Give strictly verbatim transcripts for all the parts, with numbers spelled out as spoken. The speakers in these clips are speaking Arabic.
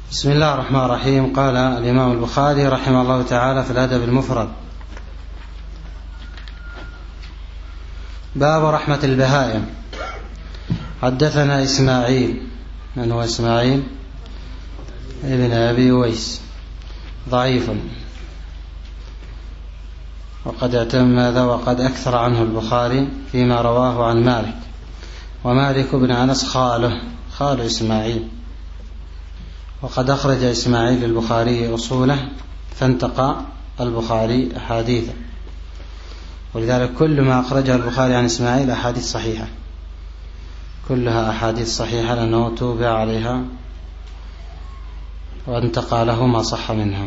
بسم الله الرحمن الرحيم. قال الإمام البخاري رحمه الله تعالى في الأدب المفرد: باب رحمة البهائم. حدثنا إسماعيل، من هو إسماعيل؟ ابن أبي أويس، ضعيف، وقد اعتم هذا وقد أكثر عنه البخاري فيما رواه عن مالك، ومالك بن أنس خاله خال إسماعيل، وقد أخرج إسماعيل البخاري أصوله فانتقى البخاري أحاديثه، ولذلك كل ما أخرجه البخاري عن إسماعيل أحاديث صحيحة، كلها أحاديث صحيحة لأنه توبع عليها وانتقى له ما صح منها.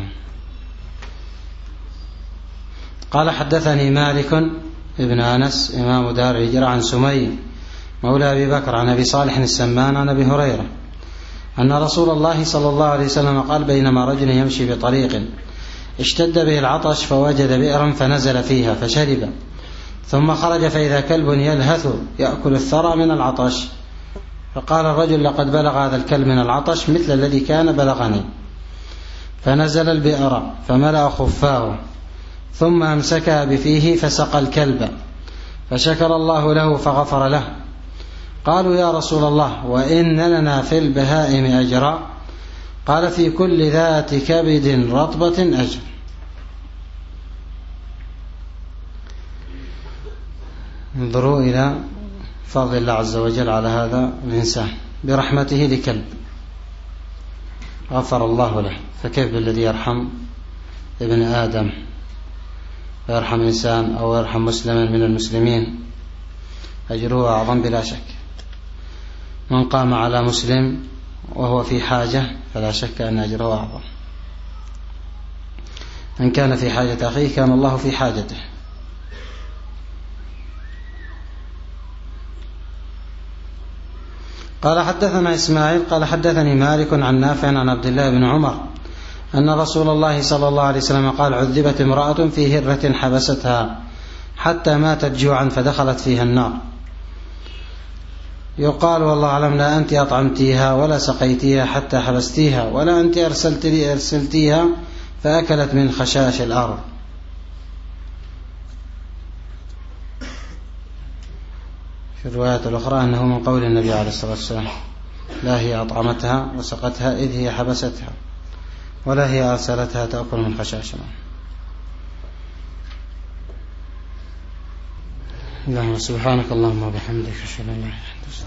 قال: حدثني مالك ابن أنس إمام دار الهجرة عن سمي مولى أبي بكر عن أبي صالح السمان عن أبي هريرة أن رسول الله صلى الله عليه وسلم قال: بينما رجل يمشي بطريق اشتد به العطش فوجد بئرا فنزل فيها فشرب، ثم خرج فإذا كلب يلهث يأكل الثرى من العطش، فقال الرجل: لقد بلغ هذا الكلب من العطش مثل الذي كان بلغني، فنزل البئر فملأ خفاه ثم أمسكها بفيه فسقى الكلب، فشكر الله له فغفر له. قالوا: يا رسول الله، وإن لنا في البهائم أجرا؟ قال: في كل ذات كبد رطبة أجر. انظروا إلى فضل الله عز وجل على هذا الإنسان برحمته لكلب، غفر الله له، فكيف بالذي يرحم ابن آدم ويرحم إنسان أو يرحم مسلما من المسلمين؟ أجره أعظم بلا شك. من قام على مسلم وهو في حاجة فلا شك أن أجره أعظم. من كان في حاجة أخيه كان الله في حاجته. قال: حدثنا إسماعيل قال: حدثني مالك عن نافع عن عبد الله بن عمر أن رسول الله صلى الله عليه وسلم قال: عذبت امرأة في هرة حبستها حتى ماتت جوعا فدخلت فيها النار، يقال والله أعلم: لا أنت أطعمتيها ولا سقيتيها حتى حبستيها، ولا أنت أرسلت لي أرسلتيها فأكلت من خشاش الأرض. في الروايات الأخرى أنه من قول النبي عليه الصلاة والسلام: لا هي أطعمتها وسقتها إذ هي حبستها، ولا هي أرسلتها تأكل من خشاش الأرض. اللهم سبحانك اللهم وبحمدك أشهد أن لا إله إلا أنت